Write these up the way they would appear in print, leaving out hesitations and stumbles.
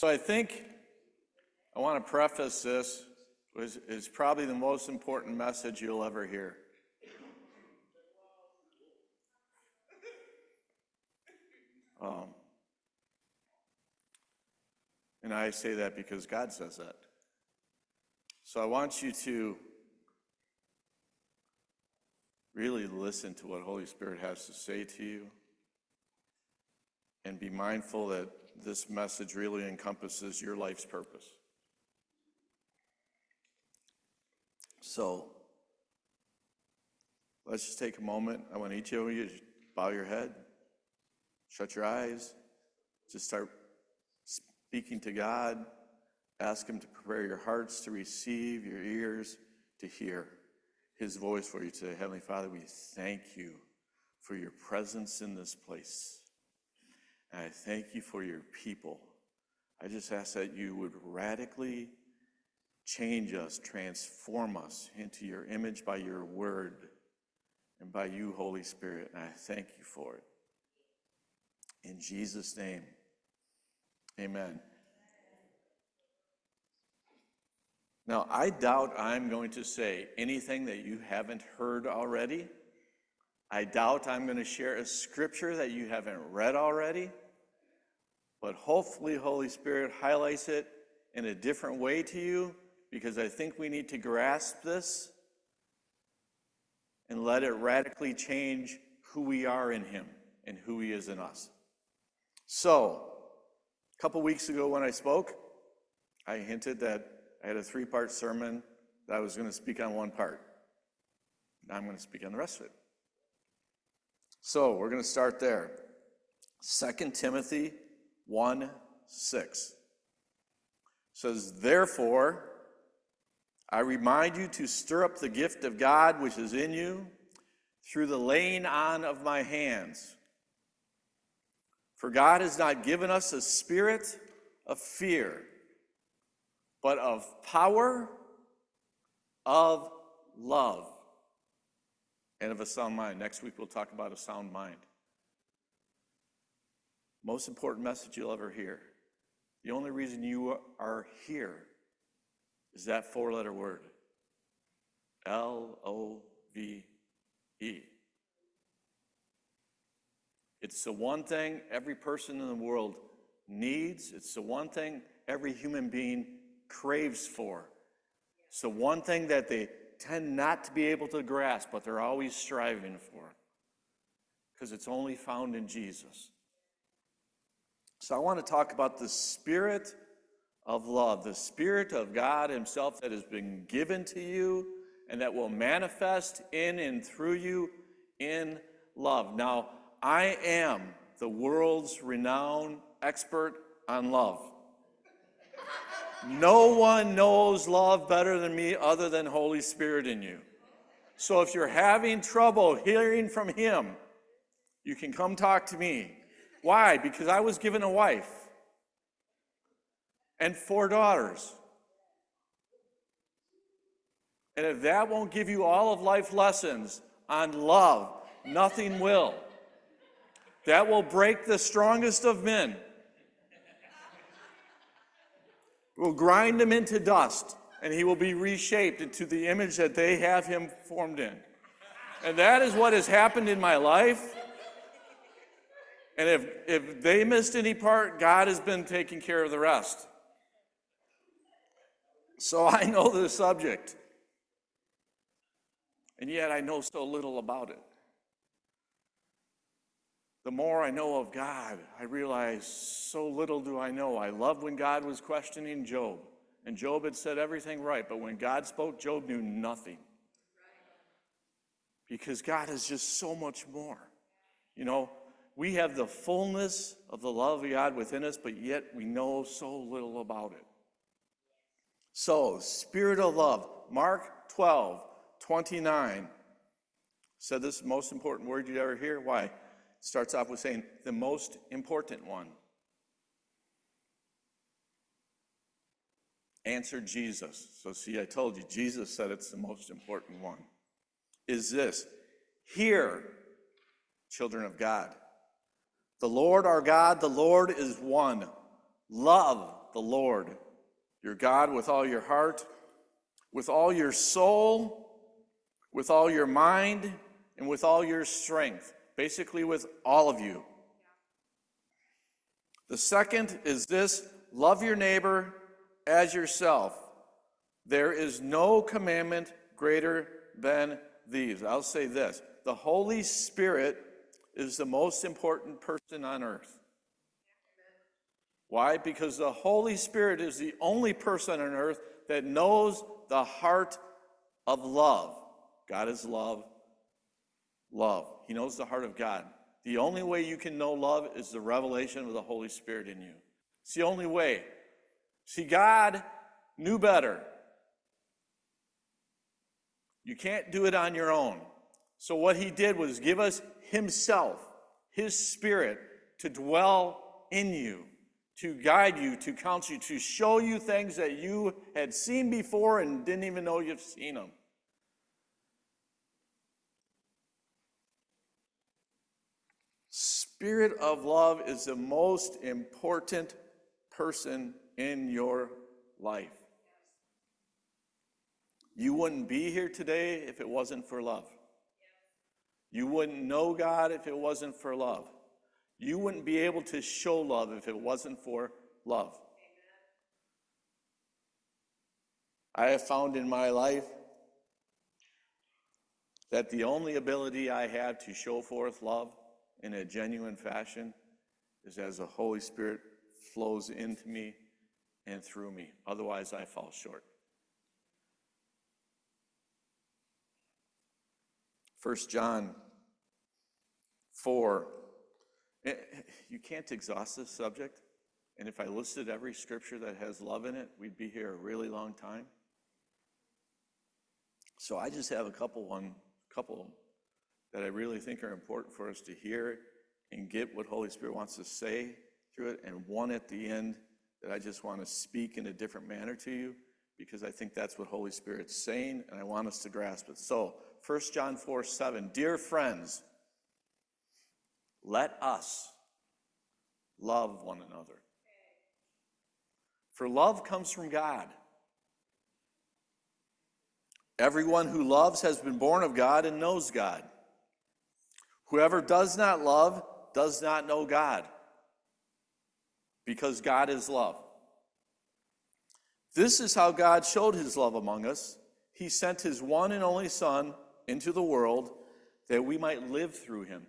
So I think I want to preface this with it's probably the most important message you'll ever hear. And I say that because God says that. So I want you to really listen to what Holy Spirit has to say to you and be mindful that this message really encompasses your life's purpose. So let's just take a moment. I want each of you to bow your head, shut your eyes, just start speaking to God. Ask Him to prepare your hearts to receive, your ears to hear His voice for you today. Heavenly Father, we thank you for your presence in this place. And I thank you for your people. I just ask that you would radically change us, transform us into your image by your word and by you, Holy Spirit. And I thank you for it. In Jesus' name, amen. Now, I doubt I'm going to say anything that you haven't heard already. I doubt I'm going to share a scripture that you haven't read already. But hopefully, Holy Spirit highlights it in a different way to you, because I think we need to grasp this and let it radically change who we are in Him and who He is in us. So, a couple weeks ago when I spoke, I hinted that I had a 3-part sermon that I was going to speak on one part. Now I'm going to speak on the rest of it. So, we're going to start there. 2 Timothy 1:6 says, "Therefore, I remind you to stir up the gift of God which is in you through the laying on of my hands. For God has not given us a spirit of fear, but of power, of love, and of a sound mind." Next week we'll talk about a sound mind. Most important message you'll ever hear. The only reason you are here is that 4-letter word. L-O-V-E. It's the one thing every person in the world needs. It's the one thing every human being craves for. It's the one thing that they tend not to be able to grasp, but they're always striving for. Because it's only found in Jesus. So I want to talk about the spirit of love, the Spirit of God Himself that has been given to you and that will manifest in and through you in love. Now, I am the world's renowned expert on love. No one knows love better than me other than Holy Spirit in you. So if you're having trouble hearing from Him, you can come talk to me. Why? Because I was given a wife and 4 daughters. And if that won't give you all of life lessons on love, nothing will. That will break the strongest of men. It will grind him into dust, and he will be reshaped into the image that they have him formed in. And that is what has happened in my life. And if they missed any part, God has been taking care of the rest. So I know the subject. And yet I know so little about it. The more I know of God, I realize so little do I know. I love when God was questioning Job. And Job had said everything right, but when God spoke, Job knew nothing. Because God is just so much more. You know, we have the fullness of the love of God within us, but yet we know so little about it. So, Spirit of love. Mark 12:29 said this is the most important word you'd ever hear. Why? It starts off with saying, the most important one. Answered Jesus. So see, I told you, Jesus said it's the most important one. Is this, hear, children of God. The Lord our God, the Lord is one. Love the Lord, your God, with all your heart, with all your soul, with all your mind, and with all your strength. Basically, with all of you. The second is this: love your neighbor as yourself. There is no commandment greater than these. I'll say this: the Holy Spirit is the most important person on earth. Why? Because the Holy Spirit is the only person on earth that knows the heart of love. God is love. Love. He knows the heart of God. The only way you can know love is the revelation of the Holy Spirit in you. It's the only way. See, God knew better. You can't do it on your own. So what he did was give us himself, his Spirit, to dwell in you, to guide you, to counsel you, to show you things that you had seen before and didn't even know you've seen them. Spirit of love is the most important person in your life. You wouldn't be here today if it wasn't for love. You wouldn't know God if it wasn't for love. You wouldn't be able to show love if it wasn't for love. I have found in my life that the only ability I have to show forth love in a genuine fashion is as the Holy Spirit flows into me and through me. Otherwise, I fall short. 1 John 4. You can't exhaust this subject. And if I listed every scripture that has love in it, we'd be here a really long time. So I just have a couple that I really think are important for us to hear and get what Holy Spirit wants to say through it, and one at the end that I just want to speak in a different manner to you, because I think that's what Holy Spirit's saying, and I want us to grasp it. So, 1 John 4:7, dear friends, let us love one another. For love comes from God. Everyone who loves has been born of God and knows God. Whoever does not love does not know God, because God is love. This is how God showed his love among us. He sent his one and only Son into the world that we might live through him.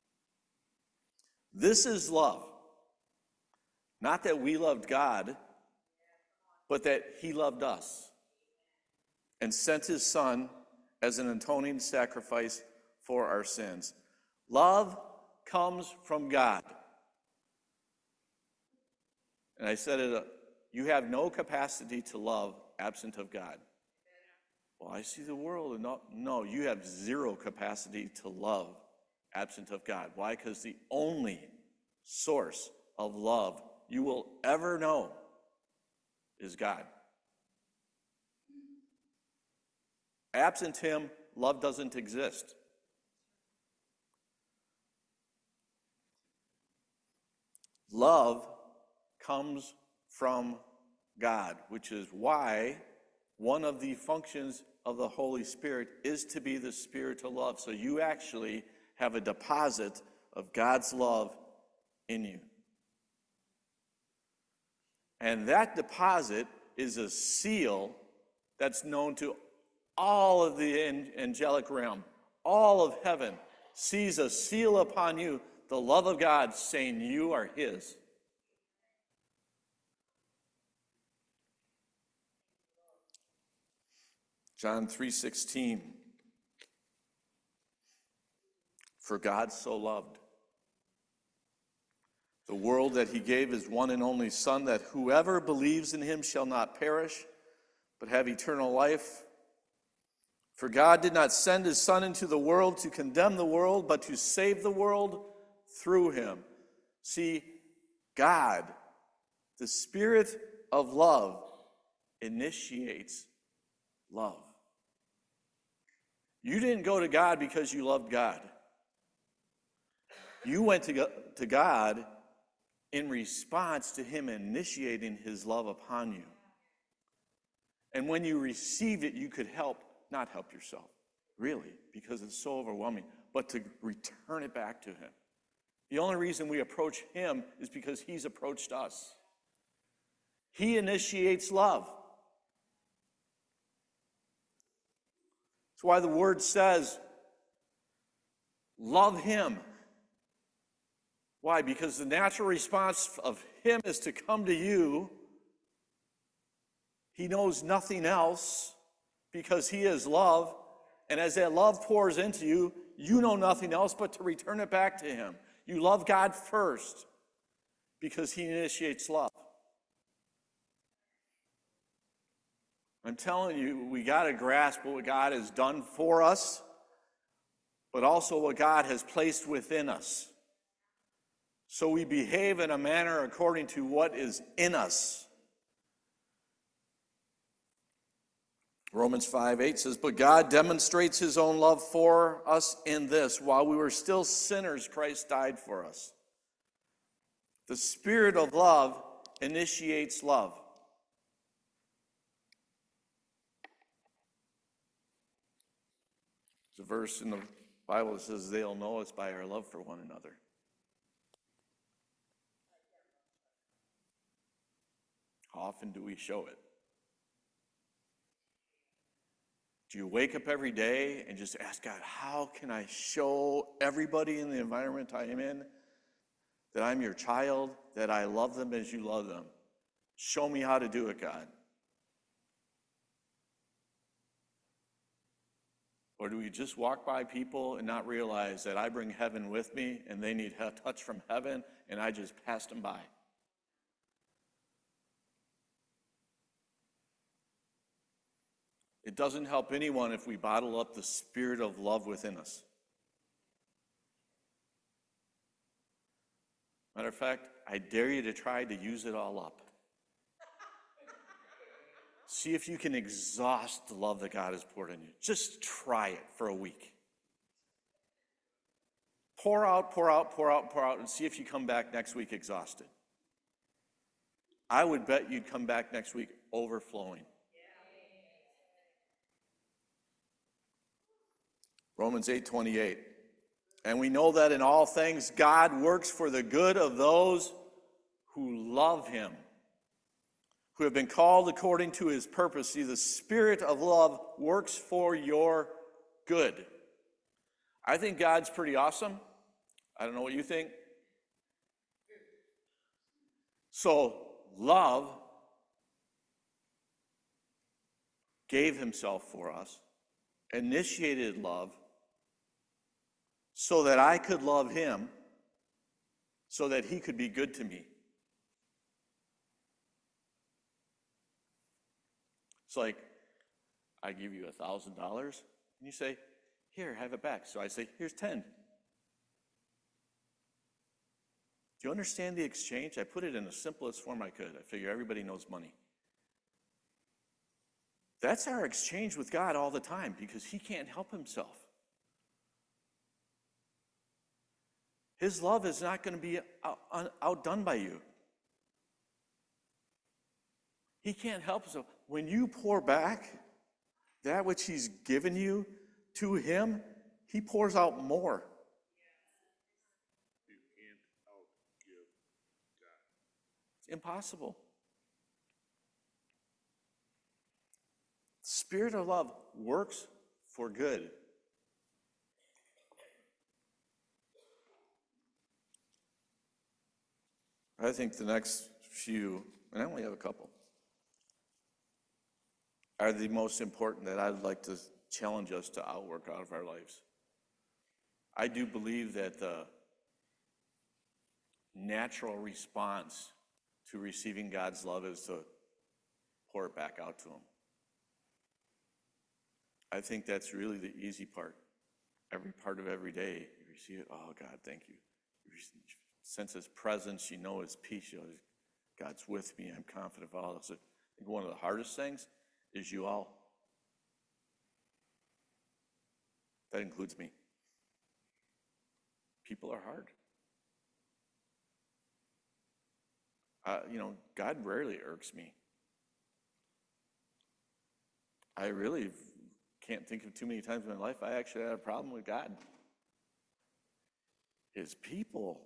This is love. Not that we loved God, but that he loved us and sent his Son as an atoning sacrifice for our sins. Love comes from God. And I said it, you have no capacity to love absent of God. Well, I see the world and no, you have zero capacity to love absent of God. Why? Because the only source of love you will ever know is God. Absent him, love doesn't exist. Love comes from God, which is why one of the functions of the Holy Spirit is to be the Spirit of love. So you actually have a deposit of God's love in you. And that deposit is a seal that's known to all of the angelic realm. All of heaven sees a seal upon you, the love of God, saying you are his. John 3:16. For God so loved the world that he gave his one and only Son, that whoever believes in him shall not perish, but have eternal life. For God did not send his Son into the world to condemn the world, but to save the world through him. See, God, the Spirit of love, initiates love. You didn't go to God because you loved God. You went to God in response to him initiating his love upon you. And when you received it, you could not help yourself, really, because it's so overwhelming, but to return it back to him. The only reason we approach him is because he's approached us. He initiates love. That's why the word says, love him. Why? Because the natural response of him is to come to you. He knows nothing else because he is love. And as that love pours into you, you know nothing else but to return it back to him. You love God first because he initiates love. I'm telling you, we got to grasp what God has done for us, but also what God has placed within us. So we behave in a manner according to what is in us. Romans 5:8 says, but God demonstrates his own love for us in this: while we were still sinners, Christ died for us. The Spirit of love initiates love. There's a verse in the Bible that says, they'll know us by our love for one another. How often do we show it? Do you wake up every day and just ask God, how can I show everybody in the environment I am in that I'm your child, that I love them as you love them? Show me how to do it, God. Or do we just walk by people and not realize that I bring heaven with me and they need a touch from heaven and I just passed them by? It doesn't help anyone if we bottle up the spirit of love within us. Matter of fact, I dare you to try to use it all up. See if you can exhaust the love that God has poured in you. Just try it for a week. Pour out, pour out, pour out, pour out, and see if you come back next week exhausted. I would bet you'd come back next week overflowing. Romans 8:28. And we know that in all things God works for the good of those who love him, who have been called according to his purpose. See, the Spirit of love works for your good. I think God's pretty awesome. I don't know what you think. So, love gave himself for us, initiated love, so that I could love him, so that he could be good to me. It's like, I give you $1,000, and you say, here, have it back. So I say, here's 10. Do you understand the exchange? I put it in the simplest form I could. I figure everybody knows money. That's our exchange with God all the time because he can't help himself. His love is not going to be outdone by you. He can't help himself. When you pour back that which he's given you to him, he pours out more. You can't outgive God. It's impossible. The Spirit of love works for good. I think the next few, and I only have a couple, are the most important that I'd like to challenge us to outwork out of our lives. I do believe that the natural response to receiving God's love is to pour it back out to him. I think that's really the easy part. Every part of every day, you receive it. Oh, God, thank you. You sense his presence. You know his peace. You know, God's with me. I'm confident of all this. I think one of the hardest things is you all. That includes me. People are hard. God rarely irks me. I really can't think of too many times in my life I actually had a problem with God. His people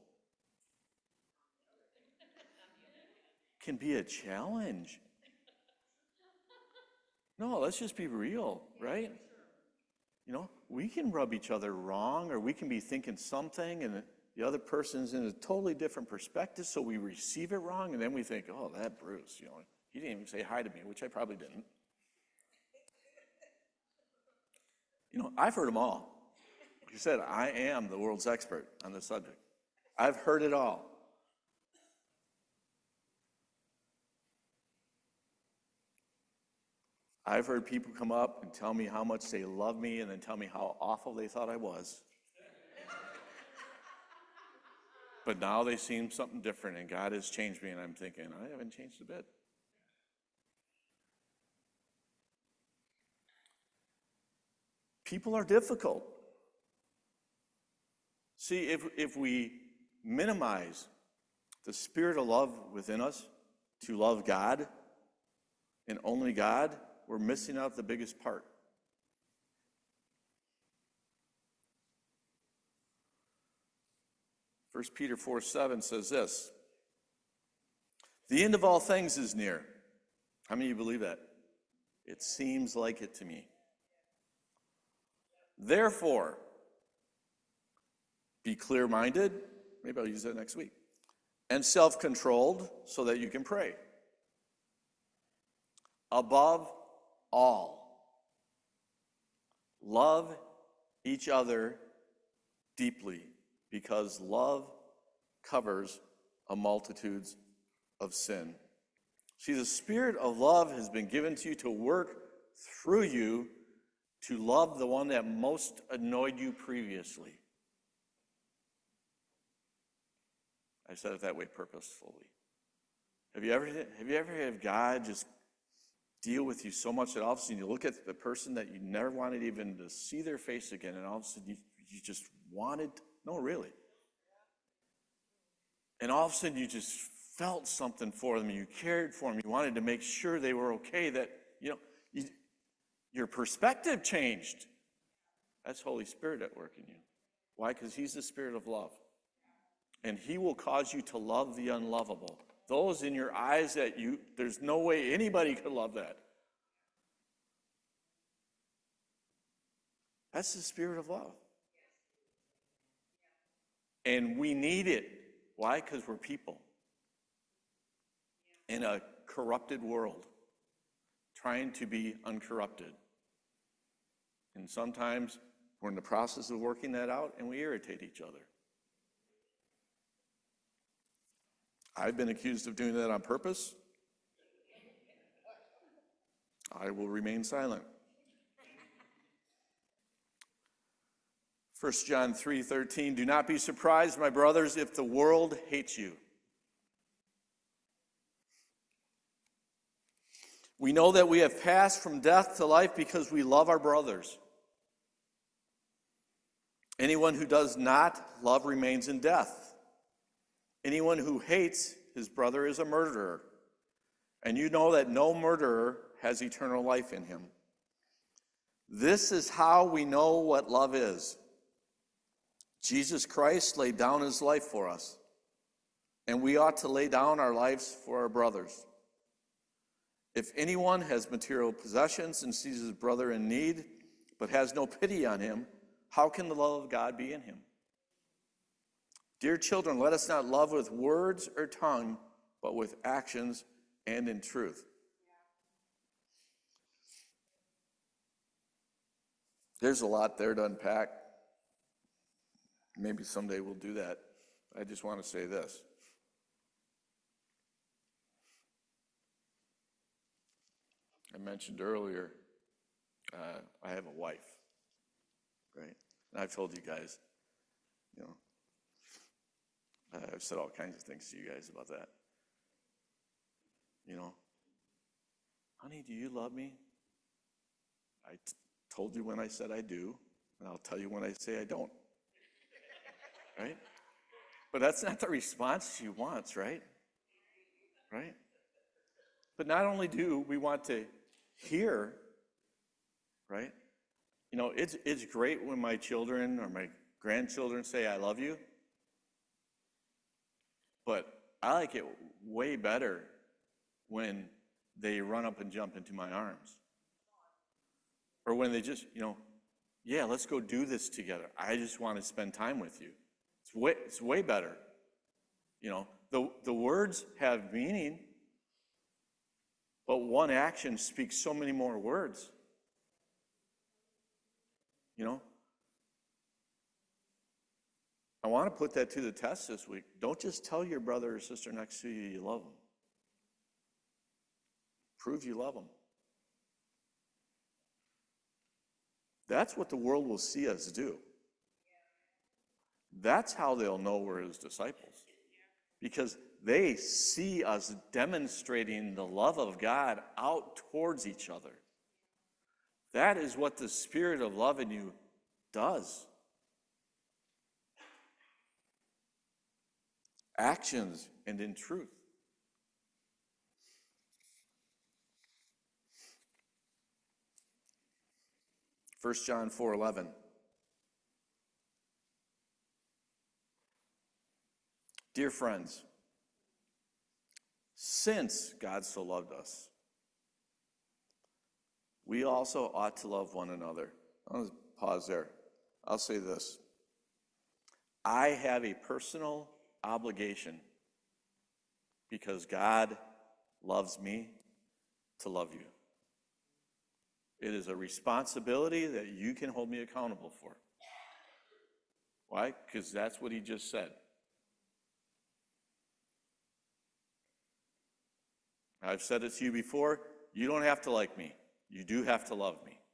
can be a challenge. No, let's just be real, right? We can rub each other wrong, or we can be thinking something and the other person's in a totally different perspective, so we receive it wrong, and then we think, oh, that Bruce, he didn't even say hi to me, which I probably didn't. I've heard them all. Like I said, I am the world's expert on this subject. I've heard it all. I've heard people come up and tell me how much they love me and then tell me how awful they thought I was. But now they seem something different, and God has changed me, and I'm thinking, I haven't changed a bit. People are difficult. See, if we minimize the spirit of love within us to love God and only God, we're missing out the biggest part. First Peter 4:7 says this: the end of all things is near. How many of you believe that? It seems like it to me. Therefore, be clear-minded, maybe I'll use that next week, and self-controlled so that you can pray. Above all, love each other deeply, because love covers a multitude of sin. See, the spirit of love has been given to you to work through you to love the one that most annoyed you previously. I said it that way purposefully. Have you ever had God just deal with you so much that all of a sudden you look at the person that you never wanted even to see their face again, and all of a sudden you just wanted, no, really. And all of a sudden you just felt something for them, you cared for them, you wanted to make sure they were okay, that, your perspective changed. That's Holy Spirit at work in you. Why? Because he's the spirit of love. And he will cause you to love the unlovable. Those in your eyes that there's no way anybody could love that. That's the spirit of love. And we need it. Why? Because we're people in a corrupted world, trying to be uncorrupted. And sometimes we're in the process of working that out, and we irritate each other. I've been accused of doing that on purpose. I will remain silent. 1 John 3:13, do not be surprised, my brothers, if the world hates you. We know that we have passed from death to life because we love our brothers. Anyone who does not love remains in death. Anyone who hates his brother is a murderer. And you know that no murderer has eternal life in him. This is how we know what love is. Jesus Christ laid down his life for us, and we ought to lay down our lives for our brothers. If anyone has material possessions and sees his brother in need, but has no pity on him, how can the love of God be in him? Dear children, let us not love with words or tongue, but with actions and in truth. There's a lot there to unpack. Maybe someday we'll do that. I just want to say this. I mentioned earlier, I have a wife, right? And I've told you guys, I've said all kinds of things to you guys about that. Honey, do you love me? I told you when I said I do, and I'll tell you when I say I don't. Right? But that's not the response she wants, right? right? But not only do we want to hear, right? You know, it's great when my children or my grandchildren say, I love you. But I like it way better when they run up and jump into my arms. Or when they just, yeah, let's go do this together. I just want to spend time with you. It's way better. The words have meaning, but one action speaks so many more words. I want to put that to the test this week. Don't just tell your brother or sister next to you love them. Prove you love them. That's what the world will see us do. That's how they'll know we're his disciples. Because they see us demonstrating the love of God out towards each other. That is what the Spirit of love in you does. Actions and in truth. 1 John 4:11. Dear friends, since God so loved us, we also ought to love one another. I'll pause there. I'll say this. I have a personal obligation, because God loves me, to love you. It is a responsibility that you can hold me accountable for. Why? Because that's what he just said. I've said it to you before. You don't have to like me. You do have to love me.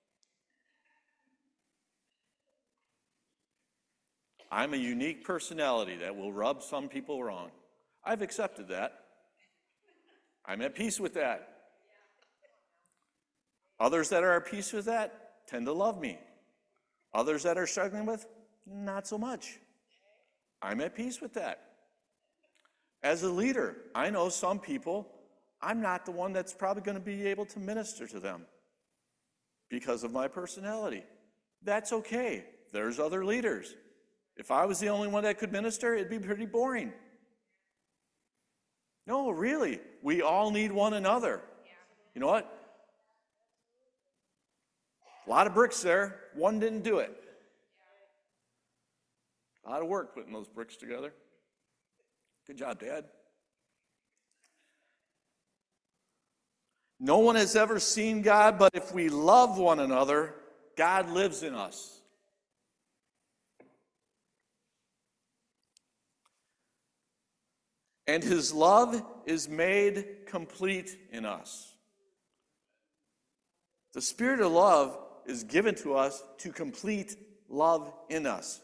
I'm a unique personality that will rub some people wrong. I've accepted that. I'm at peace with that. Others that are at peace with that tend to love me. Others that are struggling with, not so much. I'm at peace with that. As a leader, I know some people, I'm not the one that's probably going to be able to minister to them because of my personality. That's okay. There's other leaders. If I was the only one that could minister, it'd be pretty boring. No, really. We all need one another. You know what? A lot of bricks there. One didn't do it. A lot of work putting those bricks together. Good job, Dad. No one has ever seen God, but if we love one another, God lives in us. And his love is made complete in us. The Spirit of love is given to us to complete love in us.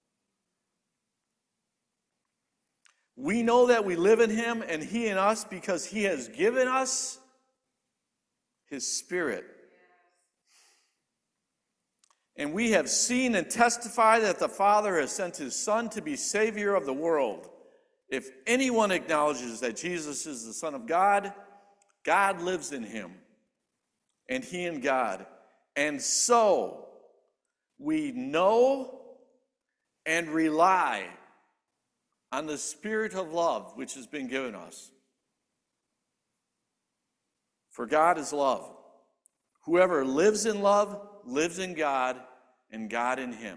We know that we live in him and he in us because he has given us his Spirit. And we have seen and testified that the Father has sent his Son to be Savior of the world. If anyone acknowledges that Jesus is the Son of God, God lives in him, and he in God. And so we know and rely on the Spirit of love which has been given us. For God is love. Whoever lives in love lives in God, and God in him.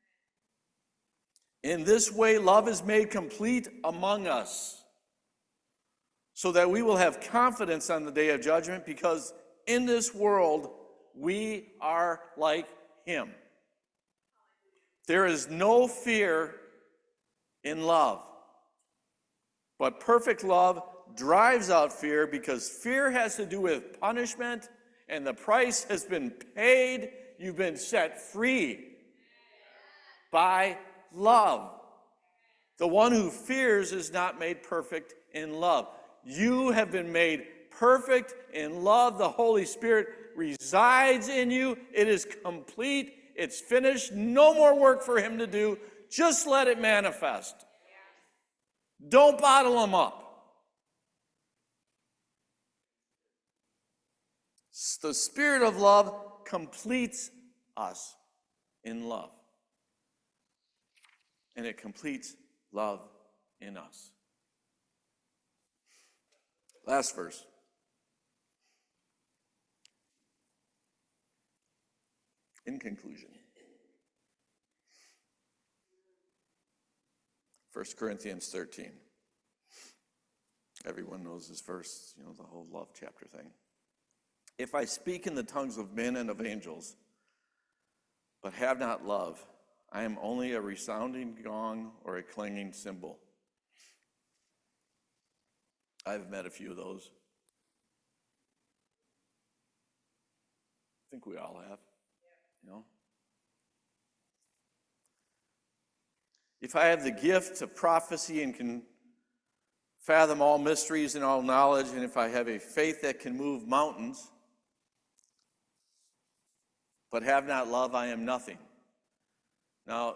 In this way, love is made complete among us, so that we will have confidence on the day of judgment, because in this world we are like him. There is no fear in love, but perfect love drives out fear, because fear has to do with punishment, and the price has been paid. You've been set free by love. The one who fears is not made perfect in love. You have been made perfect in love. The Holy Spirit resides in you. It is complete. It's finished. No more work for him to do. Just let it manifest. Don't bottle him up. The Spirit of love completes us in love. And it completes love in us. Last verse. In conclusion, 1 Corinthians 13. Everyone knows this verse, the whole love chapter thing. If I speak in the tongues of men and of angels, but have not love, I am only a resounding gong or a clanging cymbal. I've met a few of those. I think we all have, If I have the gift of prophecy and can fathom all mysteries and all knowledge, and if I have a faith that can move mountains, but have not love, I am nothing. Now,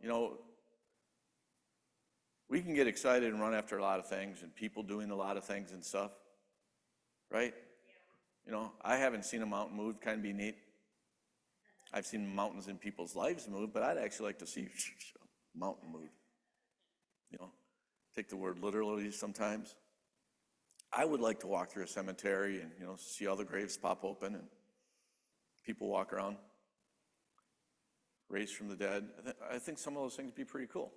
we can get excited and run after a lot of things and people doing a lot of things and stuff, right? I haven't seen a mountain move, kind of be neat. I've seen mountains in people's lives move, but I'd actually like to see a mountain move. Take the word literally sometimes. I would like to walk through a cemetery and, see all the graves pop open and people walk around, raised from the dead. I think some of those things would be pretty cool.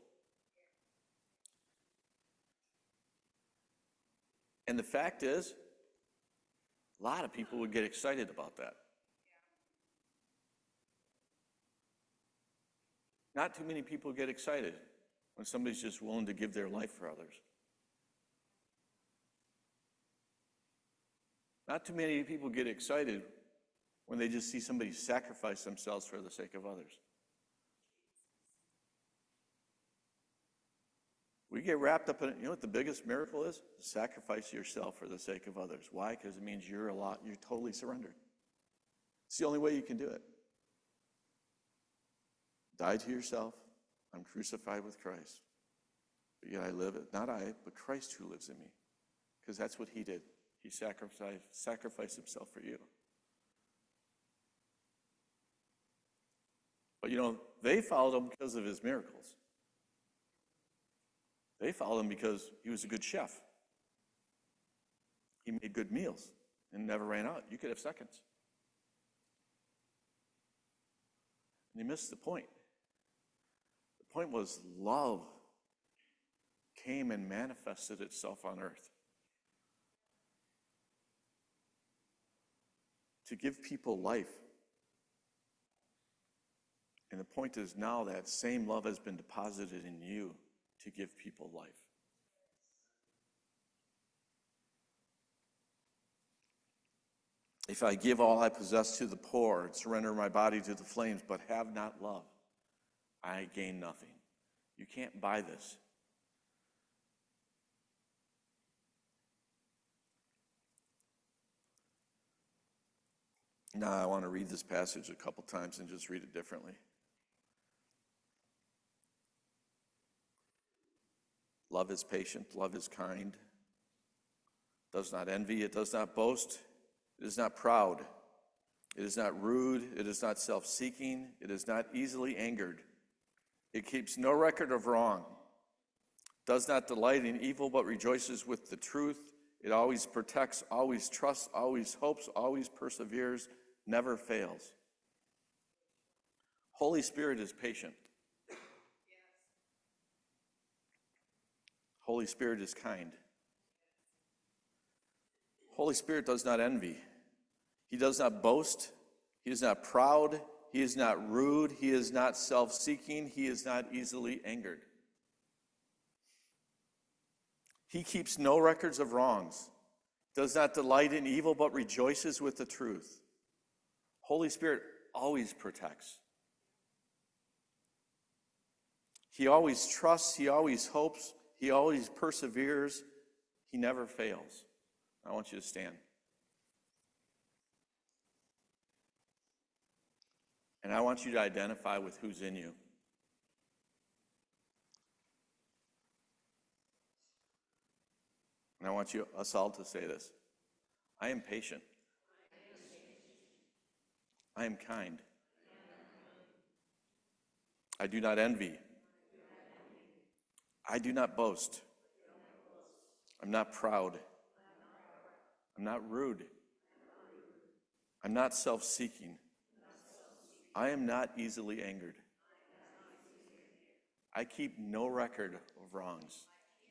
And the fact is, a lot of people would get excited about that. Not too many people get excited when somebody's just willing to give their life for others. Not too many people get excited when they just see somebody sacrifice themselves for the sake of others. We get wrapped up in it. You know what the biggest miracle is? Sacrifice yourself for the sake of others. Why? Because it means you're totally surrendered. It's the only way you can do it. Die to yourself. I'm crucified with Christ. But yet I live, not I, but Christ who lives in me. Because that's what he did. He sacrificed himself for you. But they followed him because of his miracles. They followed him because he was a good chef. He made good meals and never ran out. You could have seconds. And you missed the point. The point was love came and manifested itself on earth to give people life. And the point is now that same love has been deposited in you to give people life. If I give all I possess to the poor and surrender my body to the flames, but have not love, I gain nothing. You can't buy this. Now I want to read this passage a couple times and just read it differently. Love is patient, love is kind, does not envy, it does not boast, it is not proud, it is not rude, it is not self-seeking, it is not easily angered. It keeps no record of wrong, does not delight in evil, but rejoices with the truth. It always protects, always trusts, always hopes, always perseveres, never fails. Holy Spirit is patient. Holy Spirit is kind. Holy Spirit does not envy. He does not boast. He is not proud. He is not rude. He is not self-seeking. He is not easily angered. He keeps no records of wrongs, does not delight in evil, but rejoices with the truth. Holy Spirit always protects. He always trusts. He always hopes. He always perseveres. He never fails. I want you to stand. And I want you to identify with who's in you. And I want us all to say this. I am patient. I am kind. I do not envy. I do not boast. I'm not proud. I'm not rude. I'm not self-seeking. I am not easily angered. I keep no record of wrongs.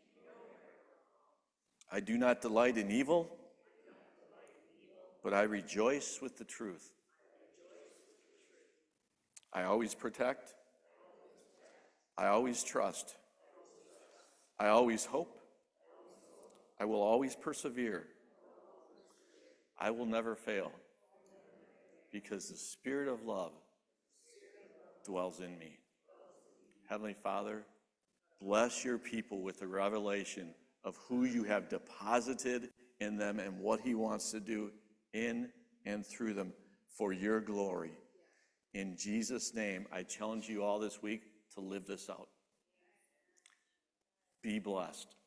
I do not delight in evil, but I rejoice with the truth. I always protect. I always trust. I always hope. I will always persevere. I will never fail, because the Spirit of love dwells in me. Heavenly Father, bless your people with the revelation of who you have deposited in them and what he wants to do in and through them for your glory. In Jesus' name, I challenge you all this week to live this out. Be blessed.